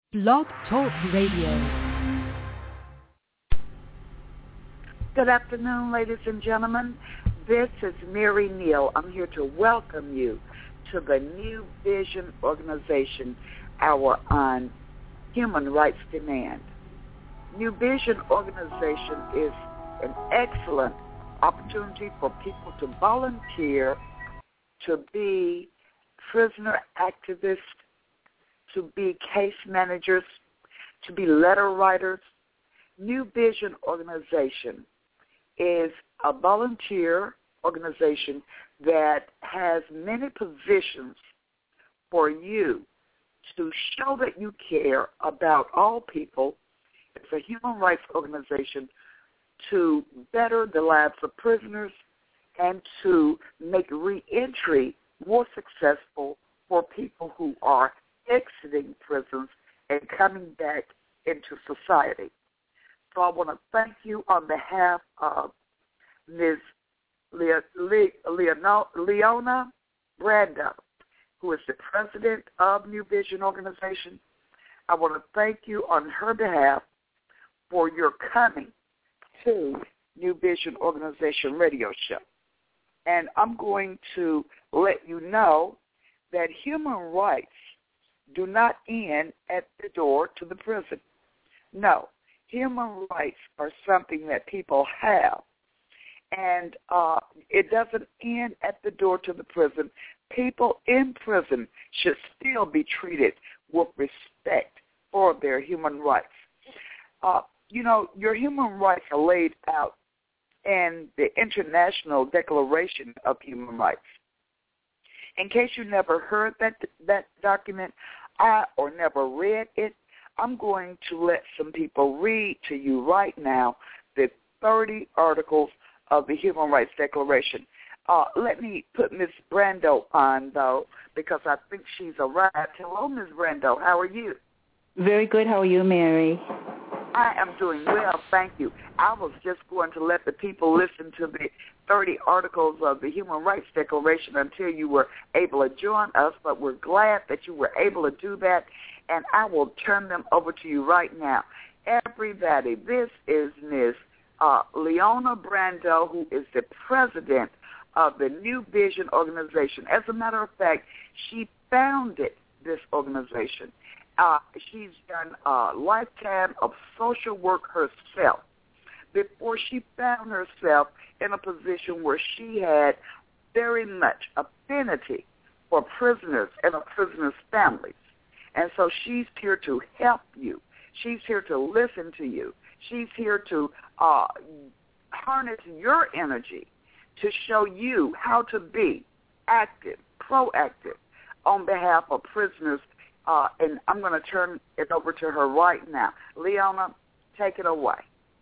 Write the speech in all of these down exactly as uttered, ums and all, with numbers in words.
Blog Talk Radio. Good afternoon, ladies and gentlemen. This is Mary Neal. I'm here to welcome you to the New Vision Organization Hour on Human Rights Demand. New Vision Organization is an excellent opportunity for people to volunteer, to be prisoner activists, to be case managers, to be letter writers. New Vision Organization is a volunteer organization that has many positions for you to show that you care about all people. It's a human rights organization to better the lives of prisoners and to make reentry more successful for people who are exiting prisons and coming back into society. So I want to thank you on behalf of Miz Le- Le- Leona, Leona Brando, who is the president of New Vision Organization. I want to thank you on her behalf for your coming to New Vision Organization radio show. And I'm going to let you know that human rights do not end at the door to the prison. No, human rights are something that people have, and uh, it doesn't end at the door to the prison. People in prison should still be treated with respect for their human rights. Uh, you know, your human rights are laid out in the International Declaration of Human Rights. In case you never heard that that document, I or never read it, I'm going to let some people read to you right now the thirty articles of the Human Rights Declaration. Uh, let me put Miz Brando on, though, because I think she's arrived. Hello, Miz Brando. How are you? Very good. How are you, Mary? I am doing well, thank you. I was just going to let the people listen to the thirty articles of the Human Rights Declaration until you were able to join us, but we're glad that you were able to do that, and I will turn them over to you right now. Everybody, this is Miz Uh, Leona Brando, who is the president of the New Vision Organization. As a matter of fact, she founded this organization. Uh, she's done a lifetime of social work herself before she found herself in a position where she had very much affinity for prisoners and of prisoners' families. And so she's here to help you. She's here to listen to you. She's here to uh, harness your energy to show you how to be active, proactive on behalf of prisoners. Uh, and I'm going to turn it over to her right now. Leona, take it away.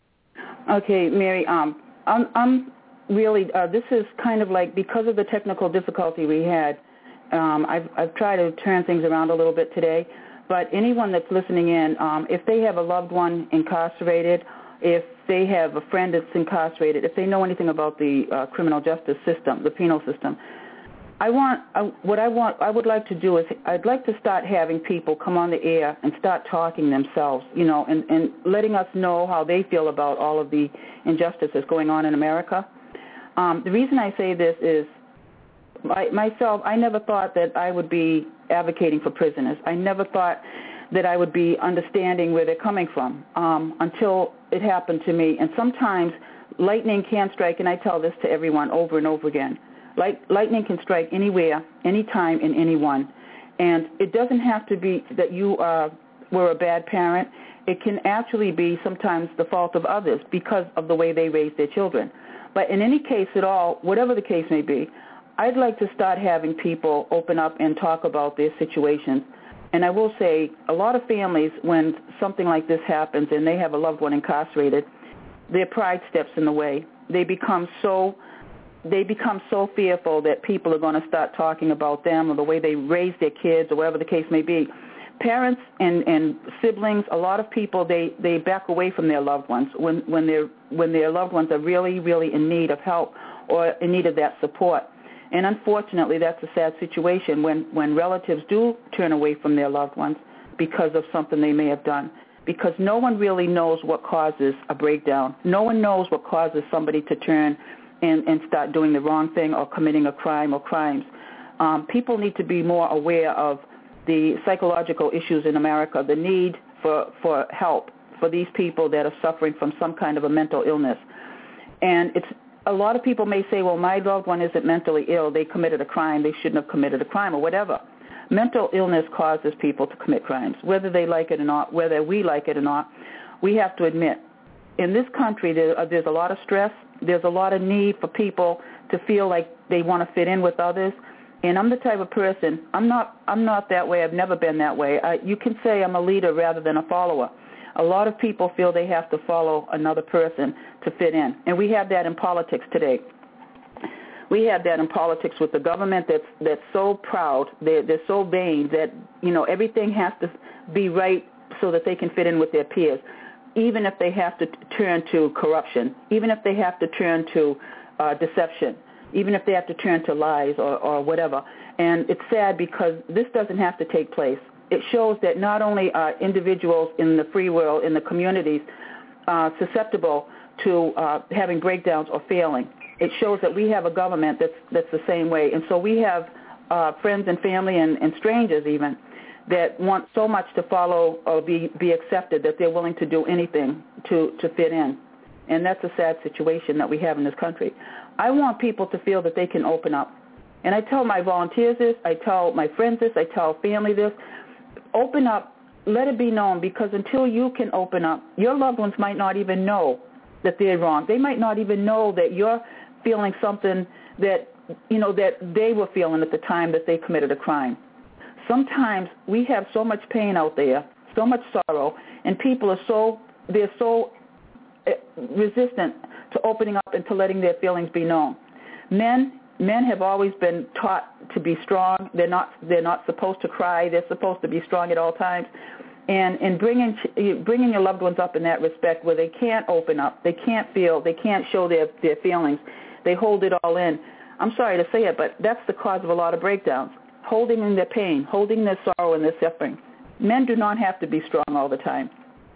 Okay, Mary, um, I'm, I'm really, uh, this is kind of like, because of the technical difficulty we had, um, I've, I've tried to turn things around a little bit today, but anyone that's listening in, um, if they have a loved one incarcerated, if they have a friend that's incarcerated, if they know anything about the uh, criminal justice system, the penal system, I want, I, what I want, I would like to do is, I'd like to start having people come on the air and start talking themselves, you know, and, and letting us know how they feel about all of the injustice that's going on in America. Um, the reason I say this is, my, myself, I never thought that I would be advocating for prisoners. I never thought that I would be understanding where they're coming from um, until it happened to me. And sometimes lightning can strike, and I tell this to everyone over and over again. Light, lightning can strike anywhere, anytime, and anyone. And it doesn't have to be that you uh, were a bad parent. It can actually be sometimes the fault of others because of the way they raise their children. But in any case at all, whatever the case may be, I'd like to start having people open up and talk about their situations. And I will say, a lot of families, when something like this happens and they have a loved one incarcerated, their pride steps in the way. They become so they become so fearful that people are going to start talking about them or the way they raise their kids or whatever the case may be. Parents and, and siblings, a lot of people, they, they back away from their loved ones when, when, they're, when their loved ones are really, really in need of help or in need of that support. And unfortunately, that's a sad situation when, when relatives do turn away from their loved ones. because of something they may have done, because no one really knows what causes a breakdown. No one knows what causes somebody to turn and, and start doing the wrong thing or committing a crime or crimes. Um, people need to be more aware of the psychological issues in America, the need for, for help for these people that are suffering from some kind of a mental illness. And it's a lot of people may say, well, my loved one isn't mentally ill. They committed a crime. They shouldn't have committed a crime or whatever. Mental illness causes people to commit crimes, whether they like it or not, whether we like it or not. We have to admit, in this country, there, uh, there's a lot of stress. There's a lot of need for people to feel like they want to fit in with others. And I'm the type of person, I'm not I'm not that way. I've never been that way. I, you can say I'm a leader rather than a follower. A lot of people feel they have to follow another person to fit in. And we have that in politics today. We have that in politics with the government that's that's so proud, they're, they're so vain that, you know, everything has to be right so that they can fit in with their peers, even if they have to turn to corruption, even if they have to turn to uh, deception, even if they have to turn to lies or, or whatever. And it's sad because this doesn't have to take place. It shows that not only are individuals in the free world, in the communities, uh, susceptible to uh, having breakdowns or failing. It shows that we have a government that's that's the same way. And so we have uh, friends and family and, and strangers even that want so much to follow or be, be accepted that they're willing to do anything to, to fit in. And that's a sad situation that we have in this country. I want people to feel that they can open up. And I tell my volunteers this, I tell my friends this, I tell family this. Open up, let it be known, because until you can open up, your loved ones might not even know that they're wrong. They might not even know that you're feeling something that, you know, that they were feeling at the time that they committed a crime. Sometimes we have so much pain out there, so much sorrow, and people are so, they're so resistant to opening up and to letting their feelings be known. Men, men have always been taught to be strong. They're not, they're not supposed to cry. They're supposed to be strong at all times. And in bringing bringing your loved ones up in that respect, where they can't open up, they can't feel, they can't show their, their feelings, they hold it all in. I'm sorry to say it, but that's the cause of a lot of breakdowns. Holding in their pain, holding their sorrow and their suffering. Men do not have to be strong all the time.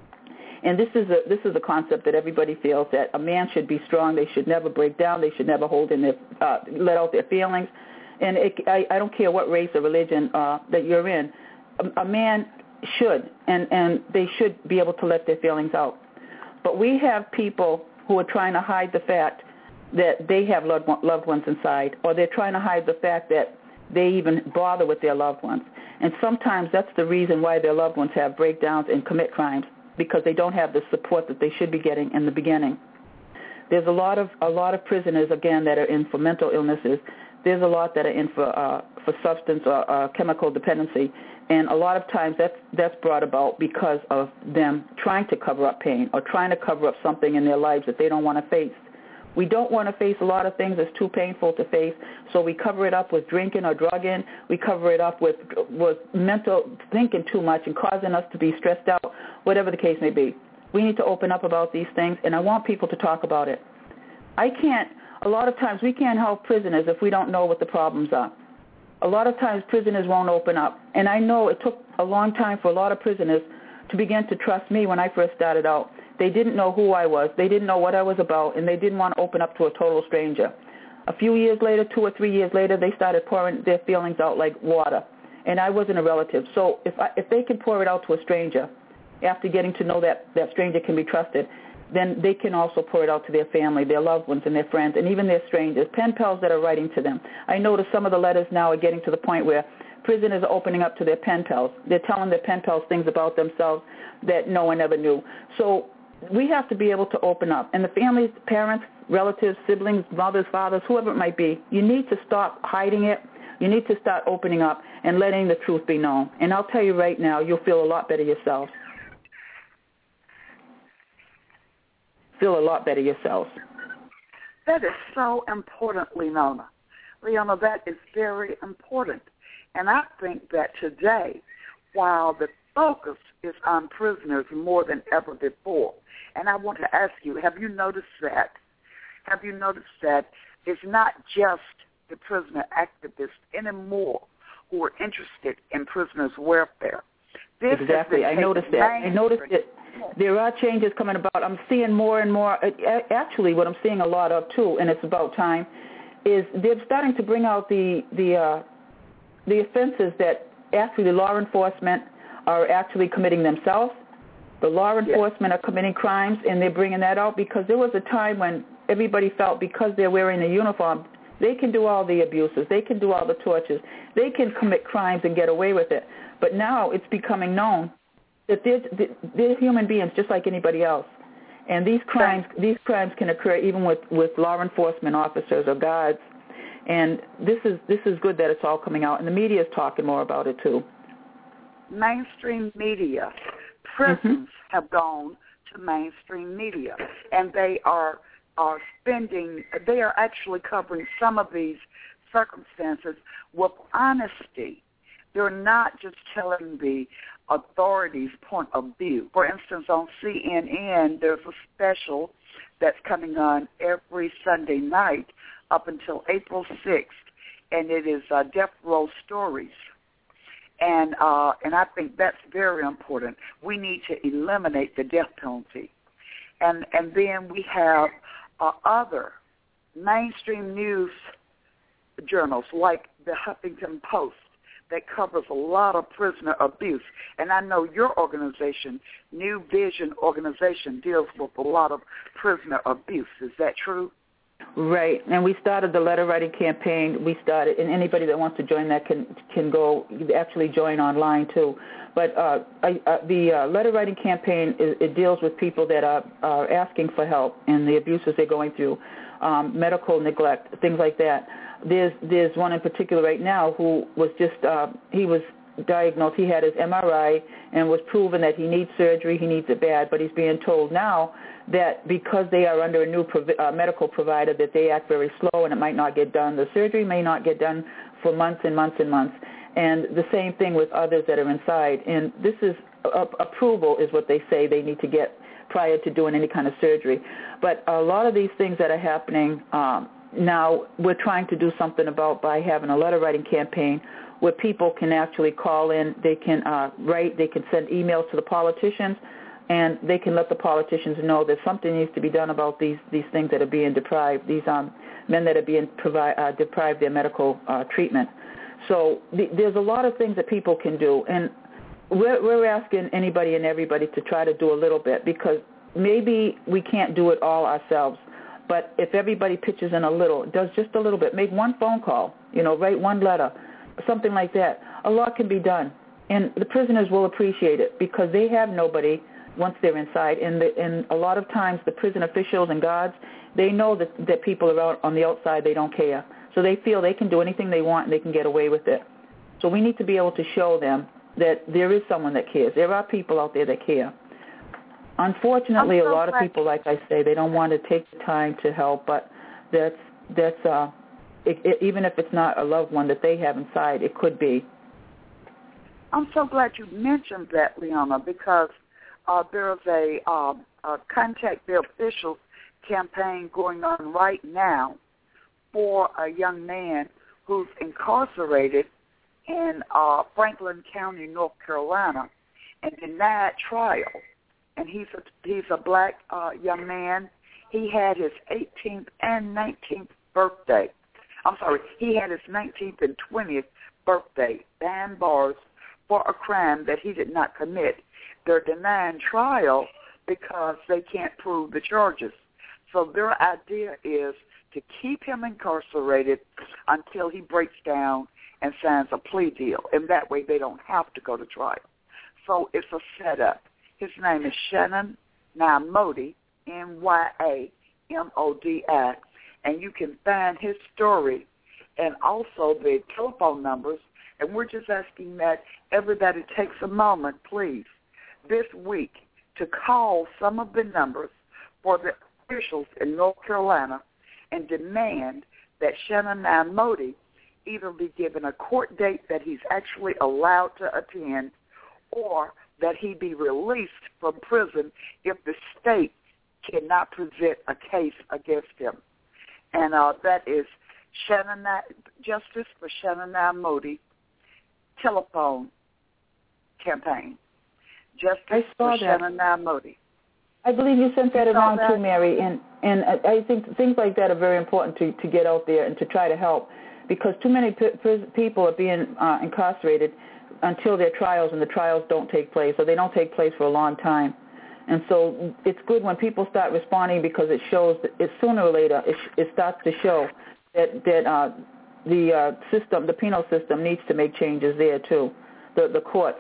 And this is a this is a concept that everybody feels, that a man should be strong. They should never break down. They should never hold in their uh, let out their feelings. And it, I, I don't care what race or religion uh, that you're in. A, a man should, and, and they should be able to let their feelings out. But we have people who are trying to hide the fact that they have loved, loved ones inside, or they're trying to hide the fact that they even bother with their loved ones. And sometimes that's the reason why their loved ones have breakdowns and commit crimes, because they don't have the support that they should be getting in the beginning. There's a lot of a lot of prisoners, again, that are in for mental illnesses. There's a lot that are in for uh, for substance or uh, chemical dependency, and a lot of times that's that's brought about because of them trying to cover up pain or trying to cover up something in their lives that they don't want to face. We don't want to face a lot of things that's too painful to face, so we cover it up with drinking or drugging. We cover it up with with mental thinking too much and causing us to be stressed out, whatever the case may be. We need to open up about these things, and I want people to talk about it. I can't, a lot of times we can't help prisoners if we don't know what the problems are. A lot of times prisoners won't open up, and I know it took a long time for a lot of prisoners to begin to trust me when I first started out. They didn't know who I was. They didn't know what I was about, and they didn't want to open up to a total stranger. A few years later, two or three years later, they started pouring their feelings out like water, and I wasn't a relative. So if I, if they can pour it out to a stranger after getting to know that that stranger can be trusted, then they can also pour it out to their family, their loved ones, and their friends, and even their strangers, pen pals that are writing to them. I notice some of the letters now are getting to the point where prisoners are opening up to their pen pals. They're telling their pen pals things about themselves that no one ever knew. So we have to be able to open up. And the families, parents, relatives, siblings, mothers, fathers, whoever it might be, you need to stop hiding it. You need to start opening up and letting the truth be known. And I'll tell you right now, you'll feel a lot better yourselves. Feel a lot better yourselves. That is so important, Leona. Leona, that is very important. And I think that today, while the focus is on prisoners more than ever before, and I want to ask you, have you noticed that? Have you noticed that it's not just the prisoner activists anymore who are interested in prisoners' welfare? This exactly. I noticed that. I noticed that there are changes coming about. I'm seeing more and more. Actually, what I'm seeing a lot of too, and it's about time, is they're starting to bring out the the uh, the offenses that actually law enforcement are actually committing themselves. The law enforcement yes. are committing crimes, and they're bringing that out because there was a time when everybody felt because they're wearing a uniform, they can do all the abuses, they can do all the tortures, they can commit crimes and get away with it. But now it's becoming known that they're, they're human beings just like anybody else. And these crimes these crimes can occur even with, with law enforcement officers or guards. And this is this is good that it's all coming out. And the media is talking more about it, too. Mainstream media. Prisons mm-hmm. have gone to mainstream media. And they are, are spending, they are actually covering some of these circumstances with honesty. They're not just telling the authorities' point of view. For instance, on C N N, there's a special that's coming on every Sunday night up until April sixth, and it is uh, Death Row Stories. And uh, and I think that's very important. We need to eliminate the death penalty. And, and then we have uh, other mainstream news journals like the Huffington Post that covers a lot of prisoner abuse. And I know your organization, New Vision Organization, deals with a lot of prisoner abuse. Is that true? Right. And we started the letter writing campaign. We started, and anybody that wants to join that can can go actually join online too. But uh, I, uh, the uh, letter writing campaign, it, it deals with people that are, are asking for help and the abuses they're going through, um, medical neglect, things like that. There's there's one in particular right now who was just, uh, he was diagnosed, he had his M R I and was proven that he needs surgery, he needs it bad, but he's being told now that because they are under a new provi- uh, medical provider that they act very slow and it might not get done. The surgery may not get done for months and months and months. And the same thing with others that are inside. And this is, uh, approval is what they say they need to get prior to doing any kind of surgery. But a lot of these things that are happening um, now we're trying to do something about by having a letter writing campaign where people can actually call in, they can uh, write, they can send emails to the politicians, and they can let the politicians know that something needs to be done about these, these things that are being deprived, these um, men that are being provi- uh, deprived their medical uh, treatment. So the, there's a lot of things that people can do, and we're, we're asking anybody and everybody to try to do a little bit because maybe we can't do it all ourselves. But if everybody pitches in a little, does just a little bit, make one phone call, you know, write one letter, something like that, a lot can be done. And the prisoners will appreciate it because they have nobody once they're inside. And, the, and a lot of times the prison officials and guards, they know that, that people are out on the outside, they don't care. So they feel they can do anything they want and they can get away with it. So we need to be able to show them that there is someone that cares. There are people out there that care. Unfortunately, so a lot of people, like I say, they don't want to take the time to help, but that's, that's uh, it, it, even if it's not a loved one that they have inside, it could be. I'm so glad you mentioned that, Leona, because uh, there's a, uh, a Contact the Officials campaign going on right now for a young man who's incarcerated in uh, Franklin County, North Carolina, and denied trial. And he's a, he's a black uh, young man. He had his eighteenth and nineteenth birthday. I'm sorry, he had his nineteenth and twentieth birthday behind bars for a crime that he did not commit. They're denying trial because they can't prove the charges. So their idea is to keep him incarcerated until he breaks down and signs a plea deal. And that way they don't have to go to trial. So it's a setup. His name is Shannon Nyamodi, N Y A M O D I, and you can find his story and also the telephone numbers. And we're just asking that everybody takes a moment, please, this week to call some of the numbers for the officials in North Carolina and demand that Shannon Nyamodi either be given a court date that he's actually allowed to attend or that he be released from prison if the state cannot present a case against him. And uh, that is Shannon, Justice for Shannon Nyamodi telephone campaign. Justice I saw for that. Shannon Nyamodi. I believe you sent that you around that? too, Mary, and and I think things like that are very important to, to get out there and to try to help, because too many p- p- people are being uh, incarcerated until their trials, and the trials don't take place, or they don't take place for a long time. And so it's good when people start responding, because it shows that it, sooner or later it, it starts to show that that uh, the uh, system, the penal system, needs to make changes there too, the the courts.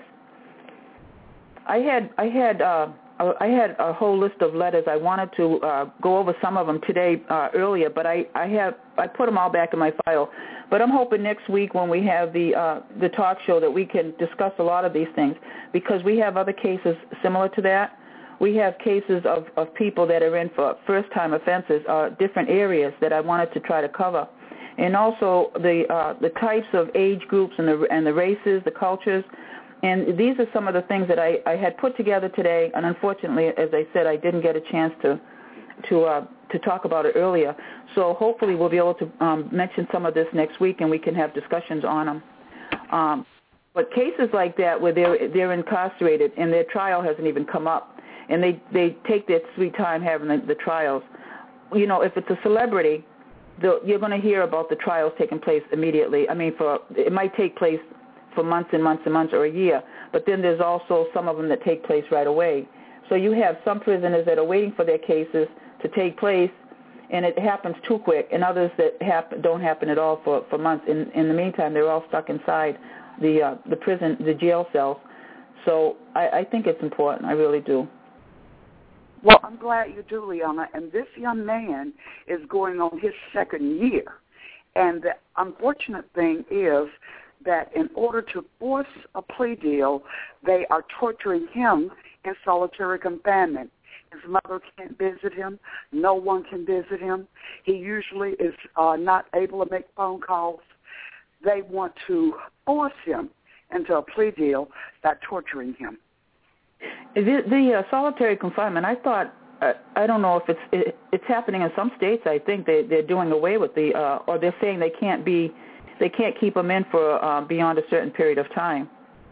I had I had uh, I had a whole list of letters. I wanted to uh, go over some of them today uh, earlier, but I, I have I put them all back in my file. But I'm hoping next week when we have the uh, the talk show that we can discuss a lot of these things, because we have other cases similar to that. We have cases of, of people that are in for first-time offenses, uh, different areas that I wanted to try to cover, and also the uh, the types of age groups and the and the races, the cultures. And these are some of the things that I, I had put together today, and unfortunately, as I said, I didn't get a chance to to uh, to talk about it earlier. So hopefully we'll be able to um, mention some of this next week, and we can have discussions on them. Um, but cases like that where they're they're incarcerated and their trial hasn't even come up, and they, they take their sweet time having the, the trials. You know, if it's a celebrity, you're going to hear about the trials taking place immediately. I mean, for it might take place for months and months and months or a year, but then there's also some of them that take place right away. So you have some prisoners that are waiting for their cases to take place, and it happens too quick, and others that happen, don't happen at all for, for months. In, in the meantime, they're all stuck inside the uh, the prison, the jail cells. So I, I think it's important. I really do. Well, I'm glad you do, Leona. And this young man is going on his second year. And the unfortunate thing is that in order to force a plea deal, they are torturing him in solitary confinement. His mother can't visit him. No one can visit him. He usually is uh, not able to make phone calls. They want to force him into a plea deal by torturing him. The, the uh, solitary confinement, I thought, uh, I don't know if it's it, it's happening in some states. I think they, they're doing away with the, uh, or they're saying they can't be, they can't keep them in for uh, beyond a certain period of time.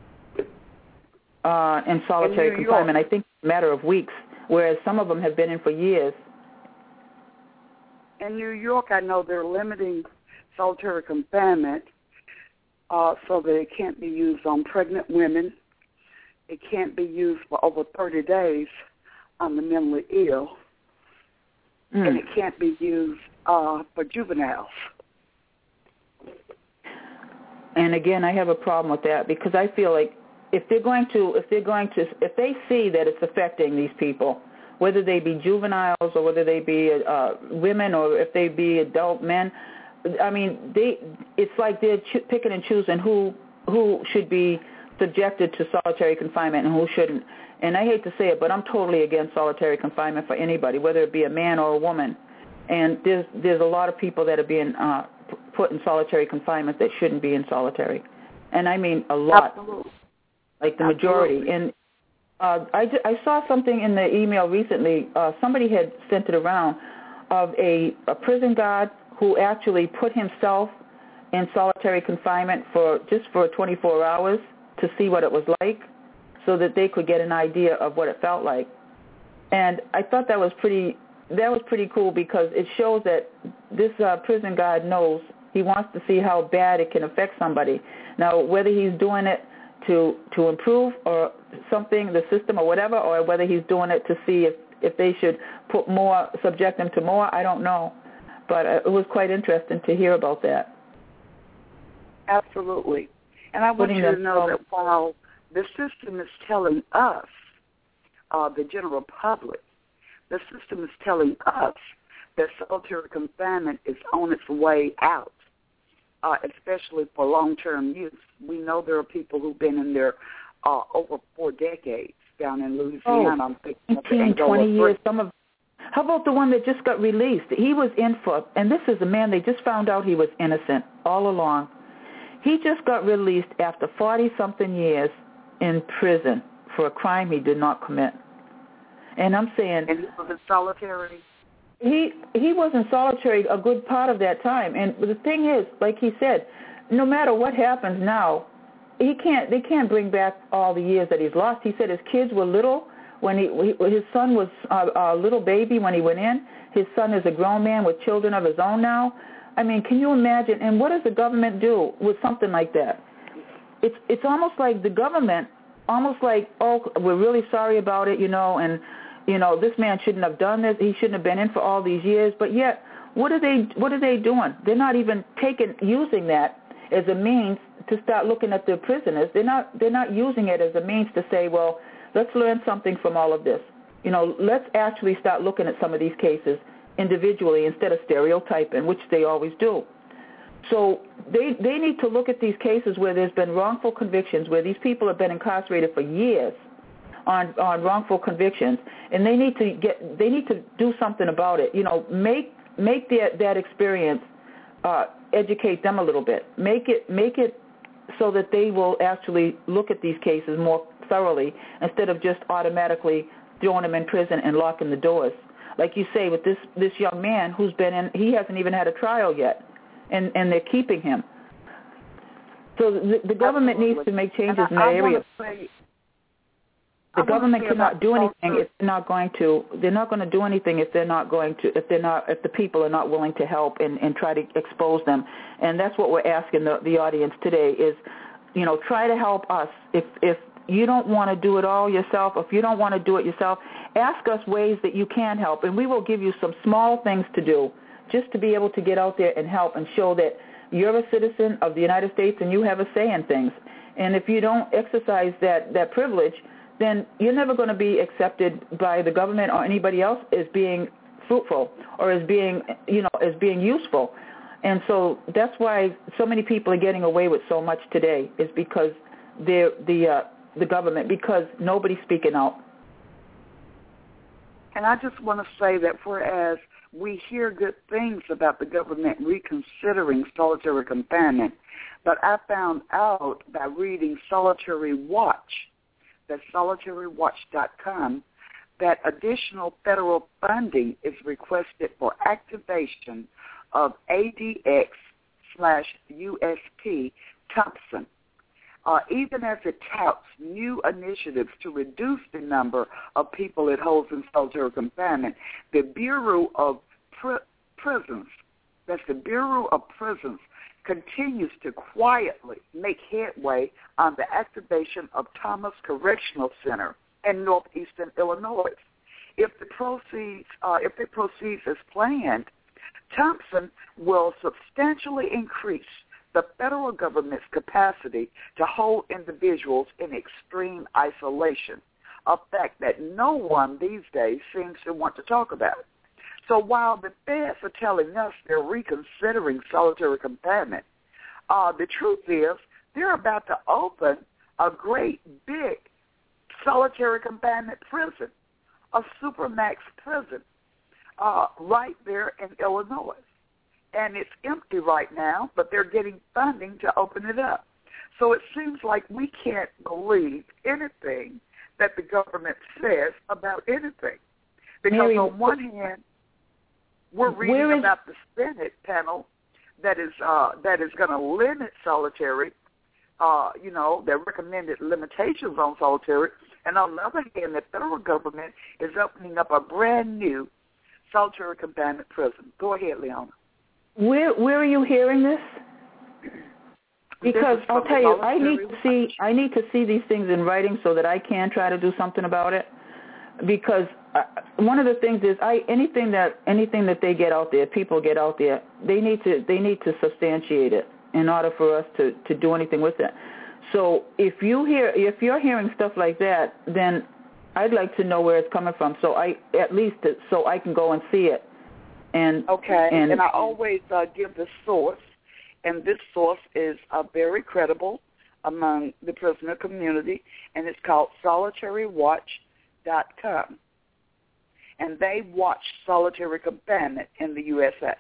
Uh, in solitary in confinement, I think it's a matter of weeks, whereas some of them have been in for years. In New York, I know they're limiting solitary confinement uh, so that it can't be used on pregnant women. It can't be used for over thirty days on the mentally ill, mm. and it can't be used uh, for juveniles. And again, I have a problem with that, because I feel like if they're going to, if they're going to, if they see that it's affecting these people, whether they be juveniles or whether they be uh, women or if they be adult men, I mean, they, it's like they're ch- picking and choosing who who should be subjected to solitary confinement and who shouldn't. And I hate to say it, but I'm totally against solitary confinement for anybody, whether it be a man or a woman. And there's there's a lot of people that are being uh, put in solitary confinement that shouldn't be in solitary. And I mean a lot, Absolutely. like the majority. Absolutely. And uh, I, I saw something in the email recently. Uh, somebody had sent it around of a, a prison guard who actually put himself in solitary confinement for just for twenty-four hours to see what it was like, so that they could get an idea of what it felt like. And I thought that was pretty that was pretty cool, because it shows that this uh, prison guard knows. He wants to see how bad it can affect somebody. Now, whether he's doing it to to improve or something, the system or whatever, or whether he's doing it to see if, if they should put more, subject them to more, I don't know. But uh, it was quite interesting to hear about that. Absolutely. And I want Putting you to know that while the system is telling us, uh, the general public, the system is telling us that solitary confinement is on its way out, uh, especially for long-term use. We know there are people who've been in there uh, over four decades down in Louisiana. Oh, I'm thinking eighteen, twenty years. Some of. How about the one that just got released? He was in for, and this is a man they just found out he was innocent all along. He just got released after forty-something years in prison for a crime he did not commit. And I'm saying... And he was in solitary? He he was in solitary a good part of that time. And the thing is, like he said, no matter what happens now, he can't. They can't bring back all the years that he's lost. He said his kids were little when he. His son was a, a little baby when he went in. His son is a grown man with children of his own now. I mean, can you imagine? And what does the government do with something like that? It's it's almost like the government, almost like, oh, we're really sorry about it, you know, and, you know, this man shouldn't have done this. He shouldn't have been in for all these years. But yet, what are they what are they doing? They're not even taking using that as a means to start looking at their prisoners. They're not they're not using it as a means to say, well, let's learn something from all of this. You know, let's actually start looking at some of these cases individually instead of stereotyping, which they always do. So they they need to look at these cases where there's been wrongful convictions, where these people have been incarcerated for years on on wrongful convictions, and they need to get they need to do something about it. You know, make make that that experience uh, educate them a little bit. Make it make it so that they will actually look at these cases more thoroughly instead of just automatically throwing them in prison and locking the doors. Like you say, with this this young man who's been in, he hasn't even had a trial yet. And, and they're keeping him. So the, the government Absolutely. needs to make changes I, in that I area. Say, the government cannot do anything culture. if they're not going to. They're not going to do anything if they're not going to. If they're not. If the people are not willing to help and, and try to expose them. And that's what we're asking the, the audience today is, you know, try to help us. If if you don't want to do it all yourself, if you don't want to do it yourself, ask us ways that you can help, and we will give you some small things to do, just to be able to get out there and help and show that you're a citizen of the United States and you have a say in things. And if you don't exercise that, that privilege, then you're never going to be accepted by the government or anybody else as being fruitful or as being, you know, as being useful. And so that's why so many people are getting away with so much today, is because they're the uh, the government, because nobody's speaking out. And I just want to say that whereas we hear good things about the government reconsidering solitary confinement, but I found out by reading Solitary Watch, that's solitary watch dot com, that additional federal funding is requested for activation of A D X slash U S P Thompson. Uh, even as it touts new initiatives to reduce the number of people it holds in solitary confinement, the Bureau of Pri- Prisons, that's the Bureau of Prisons, continues to quietly make headway on the activation of Thomas Correctional Center in northeastern Illinois. If the proceeds, uh, if it proceeds as planned, Thompson will substantially increase the federal government's capacity to hold individuals in extreme isolation, a fact that no one these days seems to want to talk about. So while the feds are telling us they're reconsidering solitary confinement, uh, the truth is they're about to open a great big solitary confinement prison, a supermax prison, uh, right there in Illinois. And it's empty right now, but they're getting funding to open it up. So it seems like we can't believe anything that the government says about anything. Because Mary, on one hand, we're reading is, about the Senate panel that is uh, that is going to limit solitary, uh, you know, their recommended limitations on solitary. And on the other hand, the federal government is opening up a brand new solitary confinement prison. Go ahead, Leona. Where where are you hearing this? Because I'll tell you, I need to see I need to see these things in writing so that I can try to do something about it. Because uh, one of the things is, I anything that anything that they get out there, people get out there, they need to they need to substantiate it in order for us to, to do anything with it. So if you hear if you're hearing stuff like that, then I'd like to know where it's coming from. So I at least so I can go and see it. And okay, and, and I always uh, give the source, and this source is uh, very credible among the prisoner community, and it's called solitary watch dot com, and they watch solitary confinement in the U S A.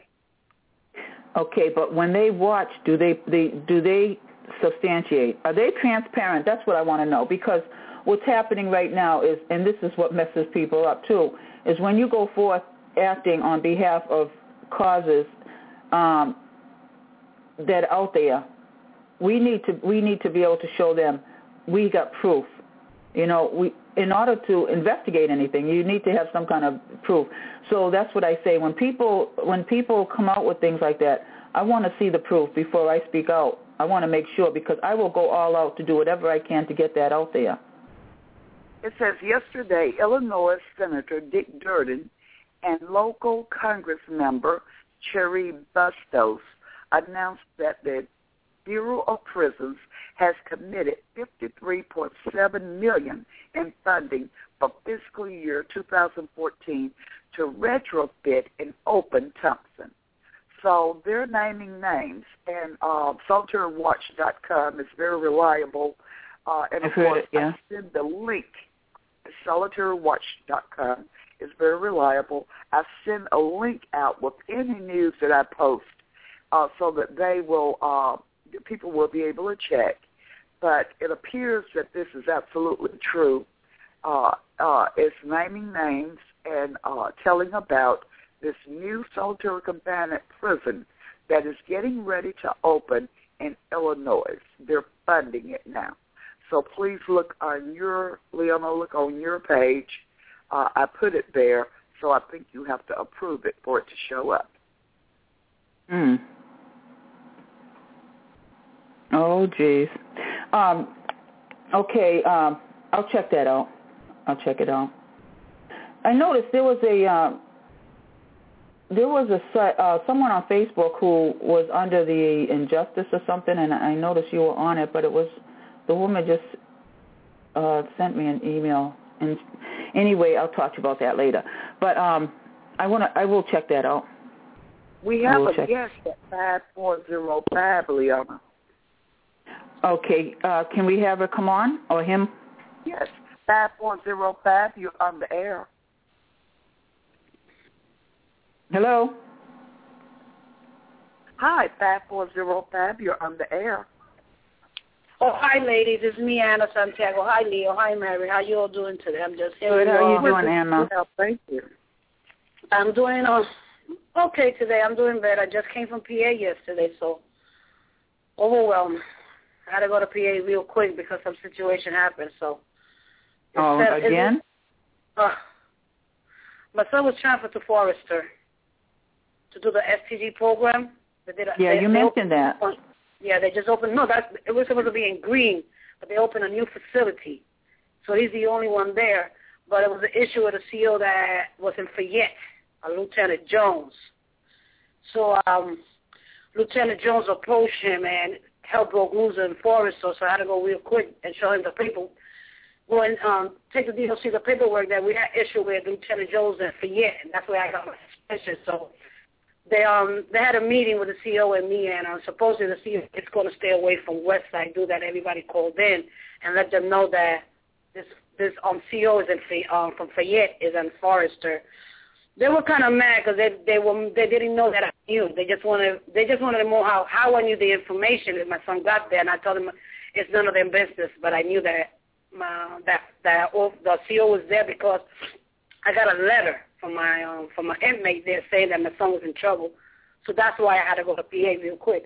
Okay, but when they watch, do they, they do they substantiate? Are they transparent? That's what I want to know, because what's happening right now is, and this is what messes people up too, is when you go forth acting on behalf of causes um, that are out there, we need to we need to be able to show them we got proof. You know, we in order to investigate anything, you need to have some kind of proof. So that's what I say when people when people come out with things like that. I want to see the proof before I speak out. I want to make sure, because I will go all out to do whatever I can to get that out there. It says yesterday, Illinois Senator Dick Durden and local Congress member Cherry Bustos announced that the Bureau of Prisons has committed fifty-three point seven million dollars in funding for fiscal year two thousand fourteen to retrofit and open Thompson. So they're naming names, and uh, solitaire watch dot com is very reliable. Uh, and, of I've heard course, it, yeah. I send the link. solitaire watch dot com is very reliable. I send a link out with any news that I post uh, so that they will, uh, people will be able to check. But it appears that this is absolutely true. Uh, uh, it's naming names and uh, telling about this new solitary confinement prison that is getting ready to open in Illinois. They're funding it now. So please look on your, Leona, look on your page. Uh, I put it there, so I think you have to approve it for it to show up. Hmm. Oh, geez. Um, okay, um, I'll check that out. I'll check it out. I noticed there was a uh, there was a uh, someone on Facebook who was under the injustice or something, and I noticed you were on it, but it was the woman just uh, sent me an email. And anyway, I'll talk to you about that later. But um, I want to I will check that out. We have a check. guest at five four zero five, Leona. Okay, uh, can we have her come on, or him? Yes, five four zero five, you're on the air. Hello? Hi, five four zero five, you're on the air. Oh, hi, ladies. It's me, Anna Santiago. Hi, Leo. Hi, Mary. How you all doing today? I'm just here. Good. How are you doing, Anna? Well, thank you. I'm doing uh, okay today. I'm doing better. I just came from P A yesterday, so overwhelmed. I had to go to P A real quick because some situation happened. So. Oh, Instead, again? It, uh, my son was transferred to Forrester to do the S T G program. They did a, yeah, they, you they mentioned that. Yeah, they just opened. No, that it was supposed to be in Green, but they opened a new facility. So he's the only one there. But it was an issue with a C O that was in Fayette, a Lieutenant Jones. So um, Lieutenant Jones approached him and hell broke loose in Forrester, so I had to go real quick and show him the paper. Go and um, take the D O C the paperwork that we had issue with Lieutenant Jones in Fayette, and that's where I got my suspicion. So they um they had a meeting with the C O and me, and uh, supposedly the C O is going to stay away from Westside, do that everybody called in, and let them know that this this um C O is in um from Fayette is in Forrester. They were kind of mad because they they were they didn't know that I knew. They just wanted they just wanted to know how how I knew the information. If my son got there, and I told him it's none of their business, but I knew that my that that the C O was there because I got a letter from my um, from my inmate there saying that my son was in trouble. So that's why I had to go to P A real quick.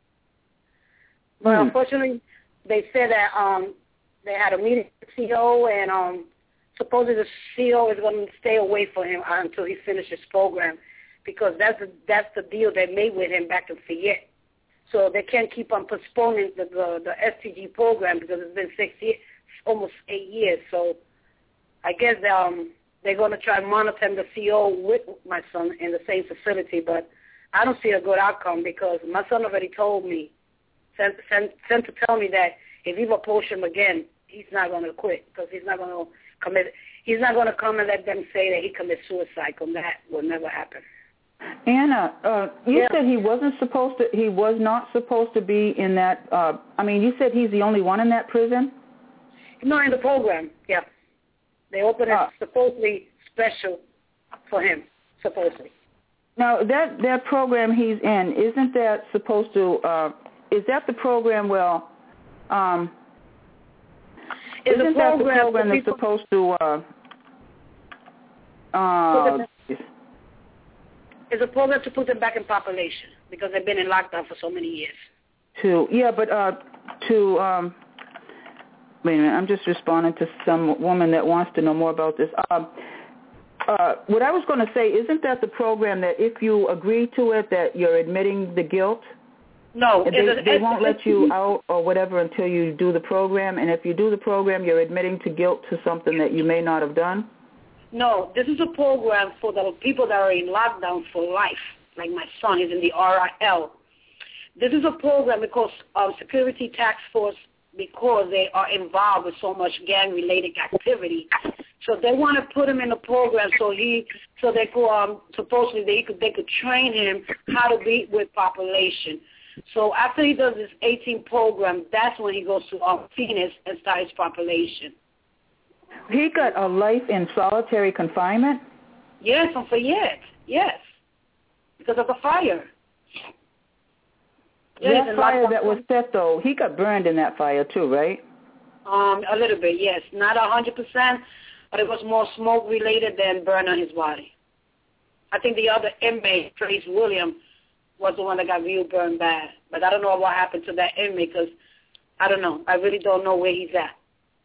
But mm. unfortunately, they said that um, they had a meeting with the C O, and um, supposedly the C O is going to stay away from him until he finishes his program, because that's the, that's the deal they made with him back in Fayette. So they can't keep on postponing the the, the S T G program because it's been six years, almost eight years. So I guess um, they're going to try to monitor the C O with my son in the same facility, but I don't see a good outcome because my son already told me, sent, sent, sent to tell me that if you approach him again, he's not going to quit because he's not going to commit. He's not going to come and let them say that he commits suicide, because that will never happen. Anna, uh, you yeah. said he wasn't supposed to. He was not supposed to be in that. Uh, I mean, you said he's the only one in that prison. No, in the program, yeah. They opened Uh, it supposedly special for him, supposedly. Now that that program he's in, isn't that supposed to? Uh, is that the program? Well, um, It's isn't a that the program program that's people, supposed to? Uh, uh, it's a program to put them back in population because they've been in lockdown for so many years. to yeah, but uh, to um, wait a minute, I'm just responding to some woman that wants to know more about this. Um, uh, what I was going to say, isn't that the program that if you agree to it, that you're admitting the guilt? No, they, it's, they it's, won't it's, let you out or whatever until you do the program. And if you do the program, you're admitting to guilt to something that you may not have done. No, this is a program for the people that are in lockdown for life. Like my son is in the R I L. This is a program because of Security Task Force, because they are involved with so much gang-related activity. So they want to put him in the program so he, so they could, um, supposedly they could, they could train him how to be with population. So after he does this eighteen program, that's when he goes to um, Phoenix and starts population. He got a life in solitary confinement? Yes, from Fayette, yes, because of the fire. That yeah, fire that was set, though, he got burned in that fire too, right? Um, a little bit, yes. Not a hundred percent, but it was more smoke-related than burn on his body. I think the other inmate, Trace William, was the one that got real burned bad. But I don't know what happened to that inmate because, I don't know. I really don't know where he's at.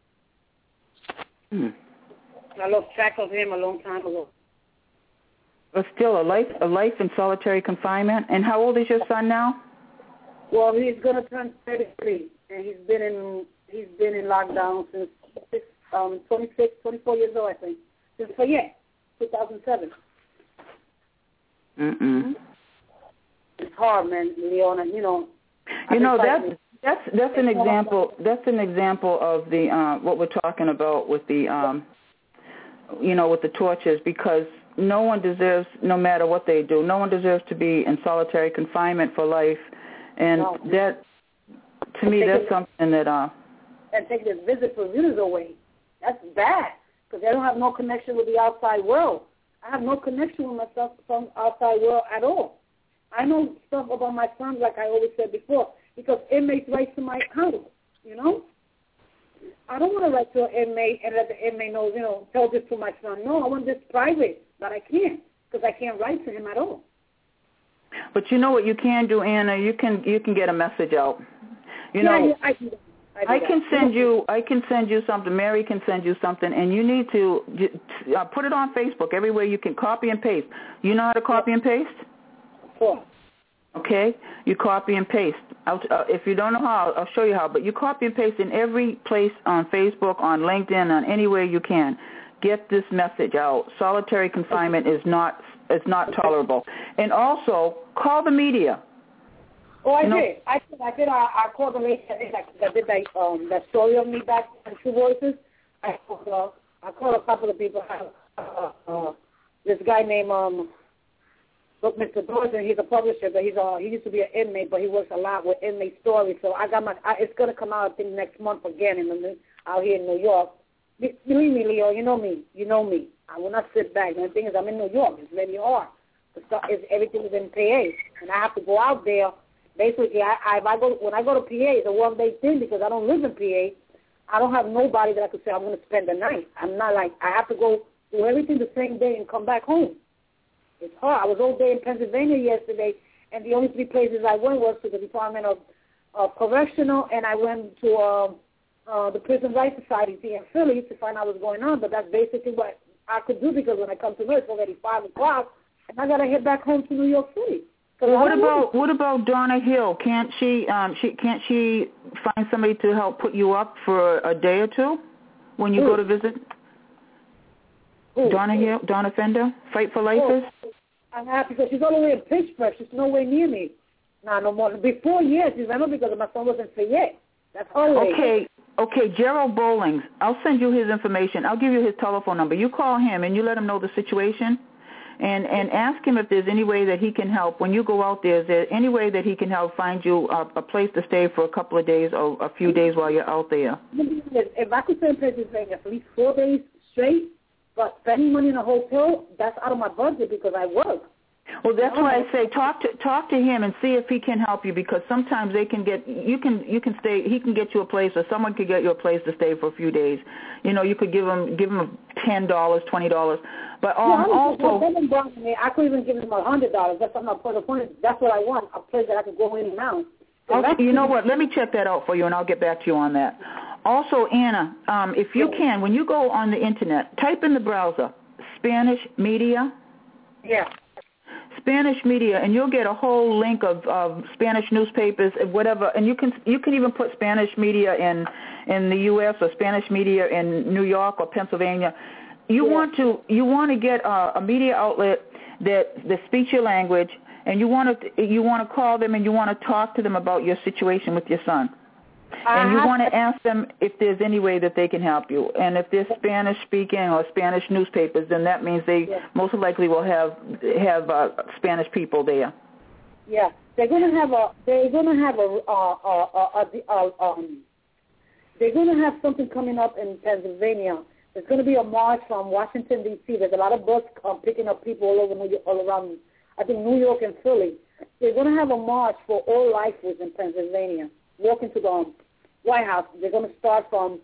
Hmm. I lost track of him a long time ago. But still, a life, a life in solitary confinement. And how old is your son now? Well, he's gonna turn thirty-three, and he's been in he's been in lockdown since um, twenty-six, twenty-four years old, I think. Since Fayette, two thousand seven. Mm mm. It's hard, man, Leona. You know. You know that's that's that's an example. That's an example of the uh, what we're talking about with the um, you know, with the tortures, because no one deserves, no matter what they do, no one deserves to be in solitary confinement for life. And no. that, to me, that's something that... Uh, and take their visit visitors away. That's bad, because they don't have no connection with the outside world. I have no connection with myself from outside world at all. I know stuff about my son, like I always said before, because inmates write to my house, you know? I don't want to write to an inmate and let the inmate know, you know, tell this to my son. No, I want this private, but I can't, because I can't write to him at all. But you know what you can do, Anna? You can you can get a message out. You yeah, know, yeah, I, do I, do I can send you I can send you something. Mary can send you something, and you need to uh, put it on Facebook everywhere you can. Copy and paste. You know how to copy yeah. and paste? Sure. Okay, you copy and paste. I'll, uh, if you don't know how, I'll show you how. But you copy and paste in every place on Facebook, on LinkedIn, on anywhere you can. Get this message out. Solitary confinement is not is not tolerable. And also, call the media. Oh, I you know, did. I did. I did. I, I called the lady that did, that did that, um, that story of me back in True Voices. I called, uh, I called a couple of people. Uh, uh, this guy named um, look, Mister Dawson. He's a publisher, but he's uh, he used to be an inmate, but he works a lot with inmate stories. So I got my. I, it's gonna come out I think next month again in the out here in New York. Believe me, Leo, you know me. You know me. I will not sit back. The only thing is I'm in New York. It's very hard. The stuff is, everything is in P A, and I have to go out there. Basically, I, I, if I go, when I go to P A, it's a one-day thing because I don't live in P A. I don't have nobody that I could say I'm going to spend the night. I'm not like, I have to go do everything the same day and come back home. It's hard. I was all day in Pennsylvania yesterday, and the only three places I went was to the Department of, of Correctional, and I went to uh, uh, the Prison Rights Society here in Philly to find out what's going on, but that's basically what I could do because when I come to work, it's already five o'clock, and I got to head back home to New York City. Well, what about what about Donna Hill? Can't she um she can't she find somebody to help put you up for a day or two when you Who? go to visit? Who? Donna Hill, Donna Fender, Fight for Lifers? Oh, I'm happy because she's all the way in Pittsburgh. She's nowhere near me. Nah, no more. Before, yes, you remember because my son was in Fayette. That's always. Okay, okay, Gerald Bowlings. I'll send you his information. I'll give you his telephone number. You call him and you let him know the situation. And, and ask him if there's any way that he can help. When you go out there, is there any way that he can help find you a, a place to stay for a couple of days or a few days while you're out there? If I could stay in Pennsylvania for at least four days straight, but spending money in a hotel, that's out of my budget because I work. Well, that's why I say talk to talk to him and see if he can help you because sometimes they can get you can you can stay he can get you a place or someone could get you a place to stay for a few days. You know, you could give him give him ten dollars, twenty dollars. But um, yeah, also, I could even give him a hundred dollars. That's what I'm putting. That's what I want. A place that I can go in and out. Okay, you know what? Let me check that out for you, and I'll get back to you on that. Also, Anna, um, if you can, when you go on the Internet, type in the browser, Spanish Media. Yeah. Spanish Media, and you'll get a whole link of, of Spanish newspapers, whatever, and you can you can even put Spanish media in in the U S or Spanish media in New York or Pennsylvania. You yeah. want to you want to get a, a media outlet that that speaks your language, and you want to you want to call them and you want to talk to them about your situation with your son. And you want to ask them if there's any way that they can help you. And if they're Spanish-speaking or Spanish newspapers, then that means they yeah. most likely will have have uh, Spanish people there. Yeah, they're going to have a they're going to have a, uh, uh, uh, uh, um, they're going to have something coming up in Pennsylvania. There's going to be a march from Washington D C. There's a lot of bus um, picking up people all over New York, all around. I think New York and Philly. They're going to have a march for all lifers in Pennsylvania. Walking to the um, White House. They're going to start from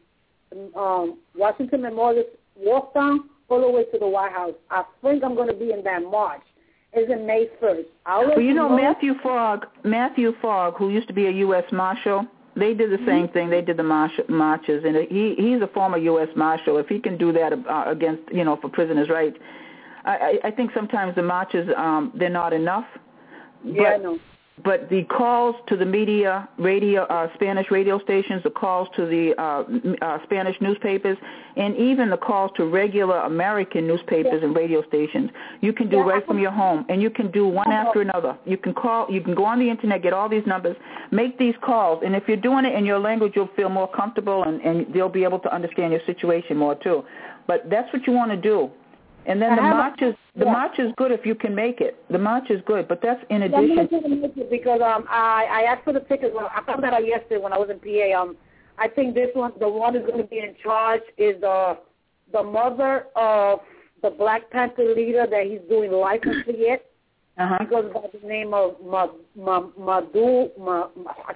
um, Washington Memorial, walk down all the way to the White House. I think I'm going to be in that march. It's in May first. Well, you know, Matthew Fogg, Matthew Fogg, who used to be a U S Marshal, they did the same mm-hmm. thing. They did the march, marches, and he he's a former U S Marshal. If he can do that uh, against, you know, for prisoners' rights, I, I think sometimes the marches, um, they're not enough. Yeah, but, I know. But the calls to the media, radio, uh, Spanish radio stations, the calls to the uh, uh, Spanish newspapers, and even the calls to regular American newspapers and radio stations, you can do right from your home, and you can do one after another. You can call, you can go on the Internet, get all these numbers, make these calls, and if you're doing it in your language, you'll feel more comfortable, and, and they'll be able to understand your situation more too. But that's what you want to do. And then the march is the yeah. march is good if you can make it. The march is good, but that's in addition. Yeah, I'm going to make it because um I, I asked for the tickets. Well, I found that out yesterday when I was in P A. Um, I think this one, the one who's going to be in charge is the the mother of the Black Panther leader that he's doing life in Fayette. Uh-huh. He goes by the name of Ma, Ma, Madu Ma,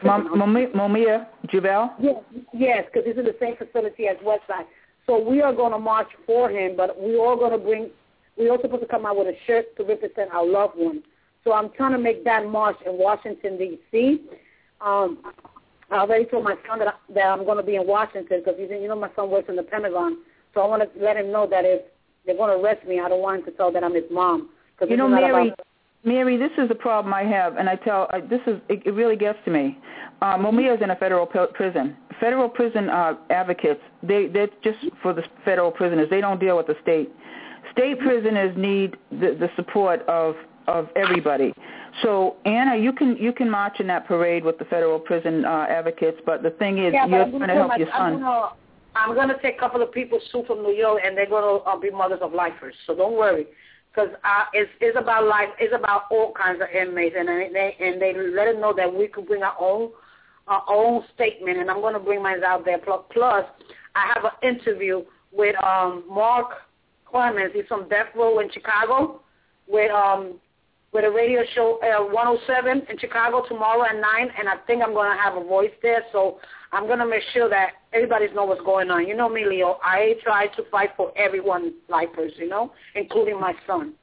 Mumia Jubel. Yes, yes, because he's in the same facility as Westside. So we are going to march for him, but we are going to bring, we're also supposed to come out with a shirt to represent our loved one. So I'm trying to make that march in Washington, D C Um, I already told my son that, I, that I'm going to be in Washington because, you know, my son works in the Pentagon. So I want to let him know that if they're going to arrest me, I don't want him to tell that I'm his mom. You know, Mary, Mary, this is the problem I have, and I tell, I, this is, it, it really gets to me. Uh, Mumia is in a federal p- prison. Federal prison uh, advocates, they, they're just for the federal prisoners. They don't deal with the state. State prisoners need the, the support of, of everybody. So, Anna, you can you can march in that parade with the federal prison uh, advocates, but the thing is, yeah, you're going to help my, your son. I'm going to take a couple of people sue from New York, and they're going to uh, be mothers of lifers. So don't worry. Because uh, it's, it's about life, it's about all kinds of inmates, and they and they let us know that we could bring our own our own statement, and I'm going to bring mine out there. Plus, I have an interview with um, Mark Clemens. He's from Death Row in Chicago, with um with a radio show uh, one oh seven in Chicago tomorrow at nine, and I think I'm going to have a voice there. So I'm going to make sure that everybody knows what's going on. You know me, Leo. I try to fight for everyone's lifers, you know, including my son.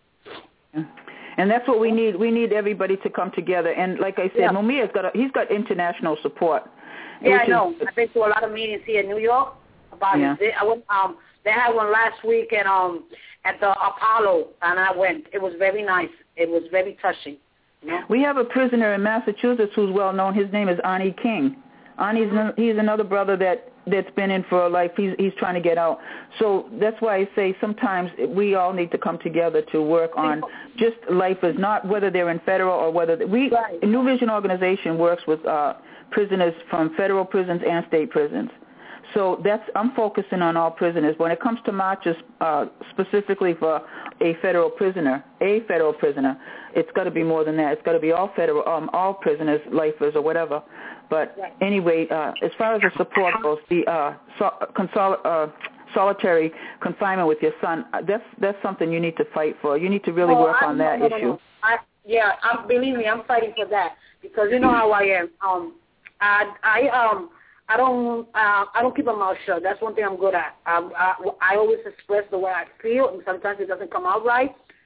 And that's what we need. We need everybody to come together. And like I said, yeah. Mumia's got a, he's got international support. Yeah, I know. Is, I've been to a lot of meetings here in New York about yeah. it. I went, um, they had one last week and um at the Apollo, and I went. It was very nice. It was very touching. You know? We have a prisoner in Massachusetts who's well known. His name is Ani King. Ani's mm-hmm. he's another brother that that's been in for life. He's he's trying to get out. So that's why I say sometimes we all need to come together to work on just lifers, not whether they're in federal or whether they, we. Right. New Vision organization works with uh, prisoners from federal prisons and state prisons. So that's I'm focusing on all prisoners. When it comes to marches uh, specifically for a federal prisoner, a federal prisoner, it's got to be more than that. It's got to be all federal, um, all prisoners, lifers, or whatever. But right. anyway, uh, as far as the support goes, the uh, so, consol- uh, solitary confinement with your son, that's that's something you need to fight for. You need to really oh, work I, on no, that no, no, issue. No. I, yeah, I, believe me, I'm fighting for that because you know how I am. Um, I I um. I don't. Uh, I don't keep my mouth shut. That's one thing I'm good at. I, I, I always express the way I feel, and sometimes it doesn't come out right.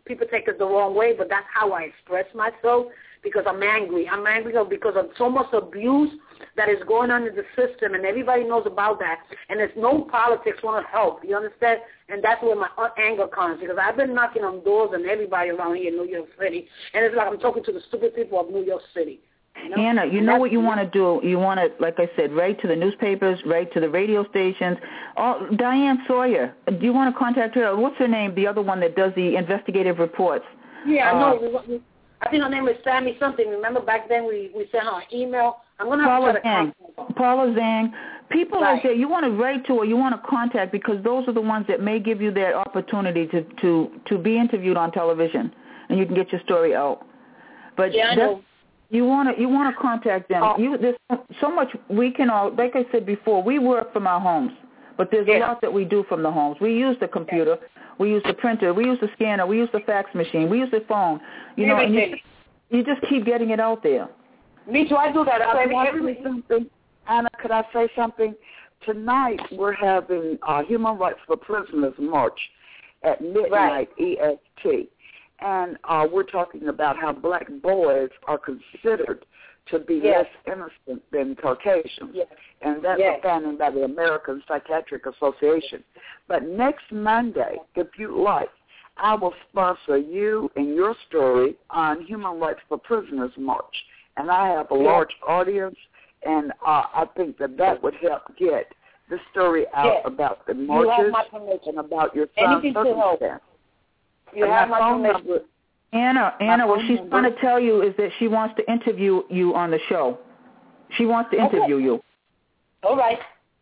people take it the wrong way, but that's how I express myself because I'm angry. I'm angry because of so much abuse that is going on in the system, and everybody knows about that. And there's no politics want to help. You understand? And that's where my anger comes because I've been knocking on doors and everybody around here in New York City, and it's like I'm talking to the stupid people of New York City. You know? Anna, you know what you want to do? You want to, like I said, write to the newspapers, write to the radio stations. Oh, Diane Sawyer, do you want to contact her? What's her name, the other one that does the investigative reports? Yeah, uh, I know. I think her name is Sammy something. Remember back then we, we sent her an email? I'm going to have Paula to try to Zhang. contact Paula Zhang. People right. like that, you want to write to or you want to contact because those are the ones that may give you that opportunity to, to, to be interviewed on television and you can get your story out. But yeah, I that's, know. You want to you want to contact them. Oh. You, there's so much we can all, like I said before, we work from our homes, but there's yeah. a lot that we do from the homes. We use the computer, we use the printer, we use the scanner, we use the fax machine, we use the phone. You know, and you, you just keep getting it out there. Me too. I do that. I say every, something. Anna, could I say something? Tonight we're having uh, Human Rights for Prisoners March at midnight right. E S T. And uh, we're talking about how black boys are considered to be yes. less innocent than Caucasians. Yes. And that's yes. a founding by the American Psychiatric Association. But next Monday, if you like, I will sponsor you and your story on Human Rights for Prisoners March. And I have a yes. large audience, and uh, I think that that would help get the story out yes. about the marches you and about your son's circumstance. You have my permission. Anna, Anna, what she's trying to tell you is that she wants to interview you on the show. She wants to interview okay. you. All right.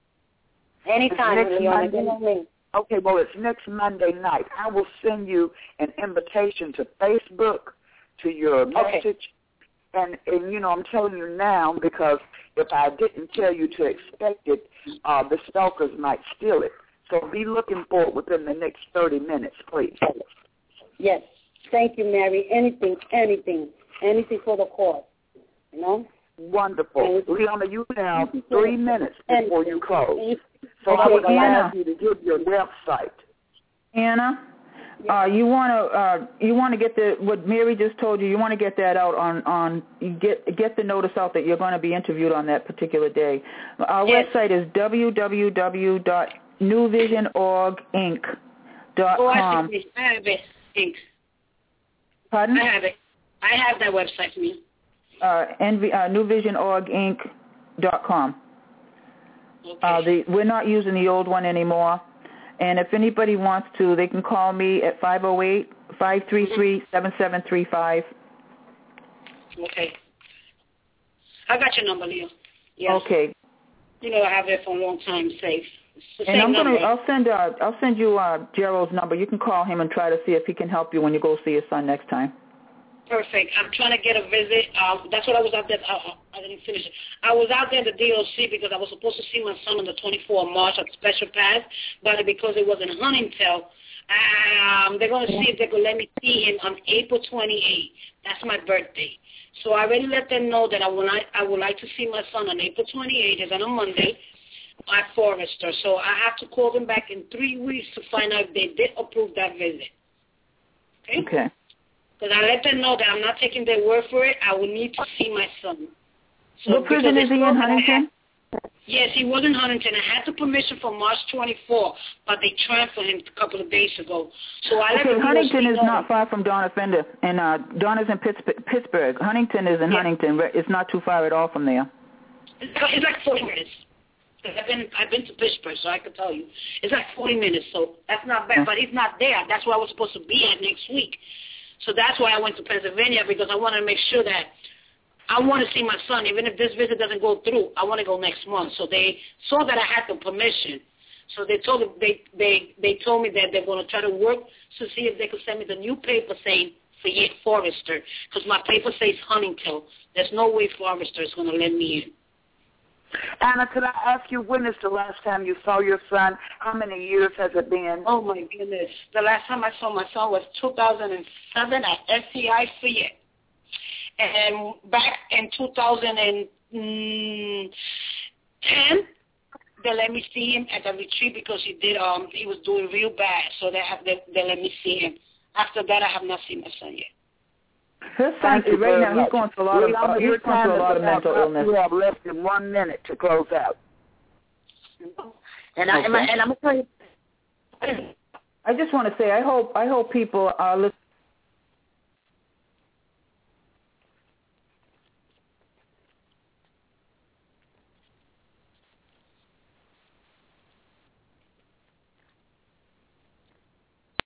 Anytime, Leon. Okay, well, it's next Monday night. I will send you an invitation to Facebook, to your message. Okay. And, and, you know, I'm telling you now because if I didn't tell you to expect it, uh, the stalkers might steal it. So be looking for it within the next thirty minutes, please. Yes. Thank you, Mary. Anything, anything, anything for the cause, you know? Wonderful. Leona, you have three minutes before you close. So okay, I would Anna. ask you to give your website. Anna, uh, you want to uh, you want to get the what Mary just told you. You want to get that out on on you get get the notice out that you're going to be interviewed on that particular day. Our yes. website is w w w dot new vision org inc dot com. Oh, I see. I have it. Thanks. Pardon? I have it. I have that website for me. Uh, N V, uh, new vision org inc dot com. Okay. Uh, the, we're not using the old one anymore. And if anybody wants to, they can call me at five oh eight, five three three, seven seven three five. Okay. I got your number, Leo. Yes. Okay. You know I have it for a long time safe. And I'm gonna, I'll send, uh, I'll send you uh, Gerald's number. You can call him and try to see if he can help you when you go see your son next time. Perfect. I'm trying to get a visit. Um, that's what I was out there. I, I didn't finish it. I was out there at the D O C because I was supposed to see my son on the twenty-fourth of March at Special Pass, but because it was in Huntington, um, they're going to see if they could let me see him on April twenty-eighth. That's my birthday. So I already let them know that I would like, I would like to see my son on April twenty-eighth. It's on a Monday at Forrester. So I have to call them back in three weeks to find out if they did approve that visit. Okay? Okay. Because I let them know that I'm not taking their word for it. I will need to see my son. So what prison is he in, Huntington? Had, yes, he was in Huntington. I had the permission for March twenty-fourth, but they transferred him a couple of days ago. So I let okay, them Huntington is know. not far from Donna Fender, and uh, Donna's in Pittsburgh. Huntington is in yeah. Huntington. It's not too far at all from there. It's, it's like forty minutes. I've been I've been to Pittsburgh, so I can tell you. It's like forty minutes, so that's not bad. Yeah. But he's not there. That's where I was supposed to be at next week. So that's why I went to Pennsylvania, because I wanted to make sure that I want to see my son. Even if this visit doesn't go through, I want to go next month. So they saw that I had the permission. So they told they they they told me that they're going to try to work to see if they could send me the new paper saying Fayette Forrester, because my paper says Huntington. There's no way Forrester is going to let me in. Anna, could I ask you, when is the last time you saw your son? How many years has it been? Oh, my goodness. The last time I saw my son was two thousand seven at S C I Fayette. And back in two thousand ten, they let me see him at the retreat because he did. Um, he was doing real bad, so they, have, they, they let me see him. After that, I have not seen my son yet. His son, right now, he's going through a lot of, uh, he's going through a lot of mental illness. You have less than one minute to close out. And, I, okay. and, I, and I'm going to tell you. I just want to say, I hope I hope people are listening